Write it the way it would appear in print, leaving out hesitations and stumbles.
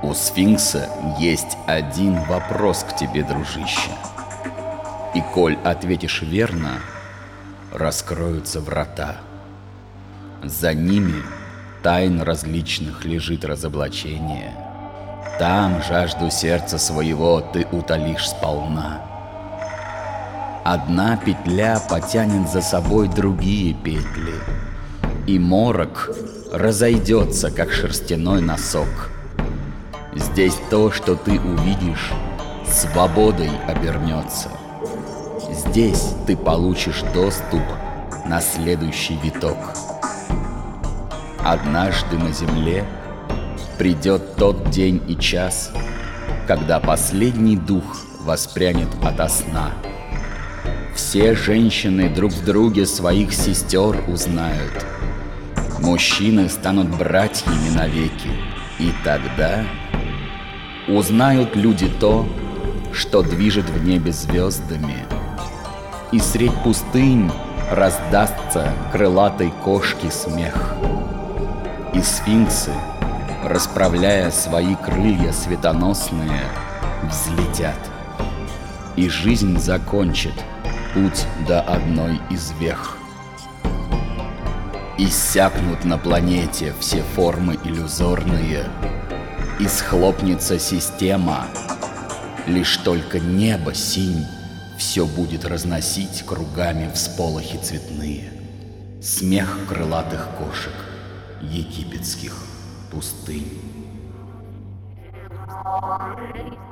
У сфинкса есть один вопрос к тебе, дружище. И коль ответишь верно, раскроются врата. За ними тайн различных лежит разоблачение. Там жажду сердца своего ты утолишь сполна. Одна петля потянет за собой другие петли, и морок разойдется, как шерстяной носок. Здесь то, что ты увидишь, свободой обернется. Здесь ты получишь доступ на следующий виток. Однажды на земле придет тот день и час, когда последний дух воспрянет ото сна. Все женщины друг в друге своих сестер узнают. Мужчины станут братьями навеки, и тогда узнают люди то, что движет в небе звездами. И средь пустынь раздастся крылатой кошки смех. И сфинксы, расправляя свои крылья светоносные, взлетят. И жизнь закончит путь до одной из вех. Иссякнут на планете все формы иллюзорные, и схлопнется система. Лишь только небо синь все будет разносить кругами всполохи цветные. Смех крылатых кошек египетских пустынь.